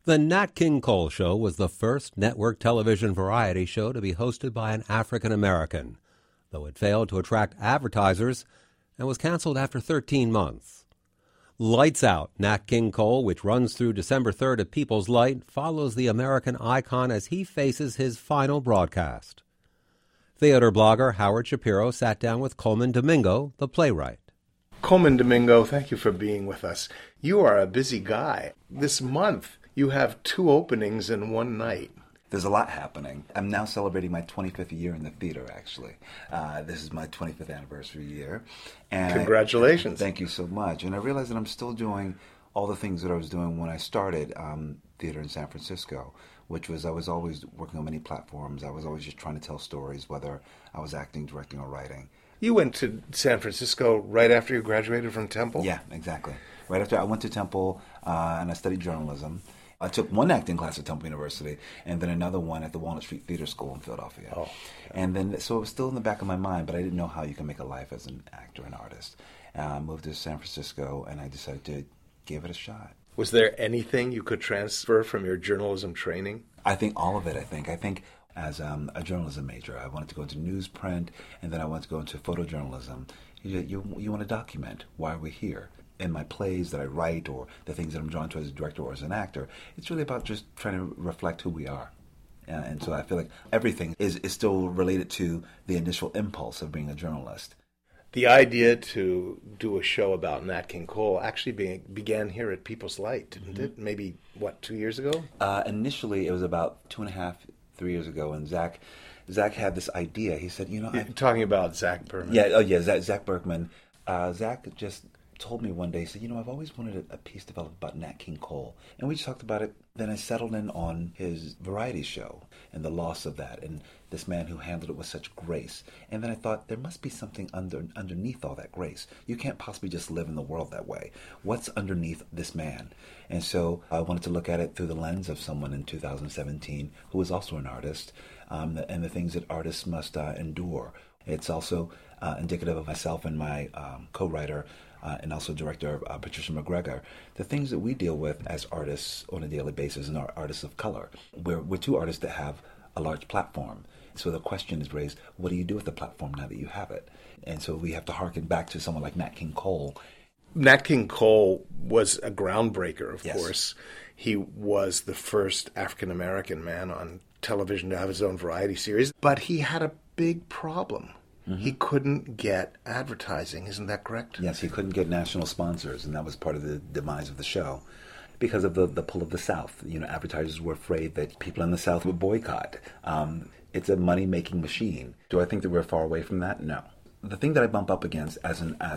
The Nat King Cole Show was the first network television variety show to be hosted by an African American, though it failed to attract advertisers and was canceled after 13 months. Lights Out, Nat King Cole, which runs through December 3rd at People's Light, follows the American icon as he faces his final broadcast. Theater blogger Howard Shapiro sat down with Coleman Domingo, the playwright. Coleman Domingo, thank you for being with us. You are a busy guy. This month, you have 2 openings in one night. There's a lot happening. I'm now celebrating my 25th year in the theater, actually. This is my 25th anniversary year. And Congratulations. Thank you so much. And I realized that I'm still doing all the things that I was doing when I started theater in San Francisco, which was I was always working on many platforms. I was always just trying to tell stories, whether I was acting, directing, or writing. You went to San Francisco right after you graduated from Temple? Yeah, exactly. Right after I went to Temple and I studied journalism. I took one acting class at Temple University and then another one at the Walnut Street Theater School in Philadelphia. Oh, yeah. And then, so it was still in the back of my mind, but I didn't know how you can make a life as an actor and artist. I moved to San Francisco and I decided to give it a shot. Was there anything you could transfer from your journalism training? I think all of it, I think as a journalism major, I wanted to go into newsprint and then I wanted to go into photojournalism. You want to document why we're here. In my plays that I write or the things that I'm drawn to as a director or as an actor, it's really about just trying to reflect who we are. And so I feel like everything is still related to the initial impulse of being a journalist. The idea to do a show about Nat King Cole actually began here at People's Light, didn't it? Maybe, 2 years ago? Initially, it was about 2.5, 3 years ago, and Zach had this idea. He said, You're talking about Zach Berman. Yeah, Zach Berkman. Zach just told me one day, he said, I've always wanted a piece developed about Nat King Cole. And we just talked about it. Then I settled in on his variety show and the loss of that and this man who handled it with such grace. And then I thought, there must be something underneath all that grace. You can't possibly just live in the world that way. What's underneath this man? And so I wanted to look at it through the lens of someone in 2017 who was also an artist and the things that artists must endure. It's also indicative of myself and my co-writer, and also director Patricia McGregor, the things that we deal with as artists on a daily basis and are artists of color. We're 2 artists that have a large platform. So the question is raised, what do you do with the platform now that you have it? And so we have to harken back to someone like Nat King Cole. Nat King Cole was a groundbreaker, of Yes. course. He was the first African-American man on television to have his own variety series, but he had a big problem. Mm-hmm. He couldn't get advertising, isn't that correct? Yes, he couldn't get national sponsors, and that was part of the demise of the show. Because of the pull of the South. Advertisers were afraid that people in the South would boycott. It's a money-making machine. Do I think that we're far away from that? No. The thing that I bump up against as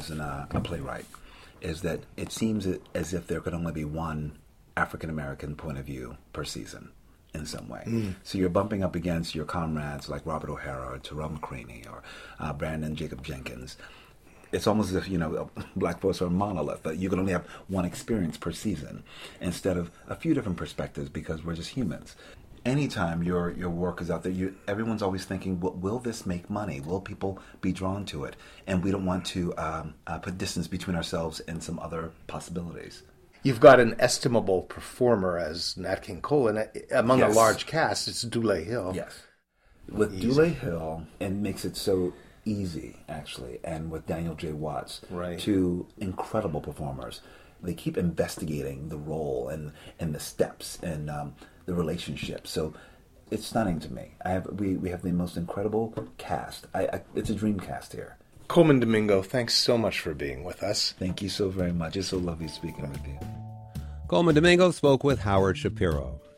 a playwright is that it seems as if there could only be one African-American point of view per season. In some way. So you're bumping up against your comrades like Robert O'Hara or Terrell McCraney or Brandon Jacob Jenkins. It's almost as if, black folks are a monolith, that you can only have one experience per season instead of a few different perspectives because we're just humans. Anytime your work is out there, everyone's always thinking, will this make money? Will people be drawn to it? And we don't want to put distance between ourselves and some other possibilities. You've got an estimable performer as Nat King Cole, and among a large cast, it's Dule Hill. Yes. With Dule Hill, it makes it so easy, actually, and with Daniel J. Watts, right. 2 incredible performers. They keep investigating the role and the steps and the relationship. So it's stunning to me. We have the most incredible cast. It's a dream cast here. Coleman Domingo, thanks so much for being with us. Thank you so very much. It's so lovely speaking with you. Coleman Domingo spoke with Howard Shapiro.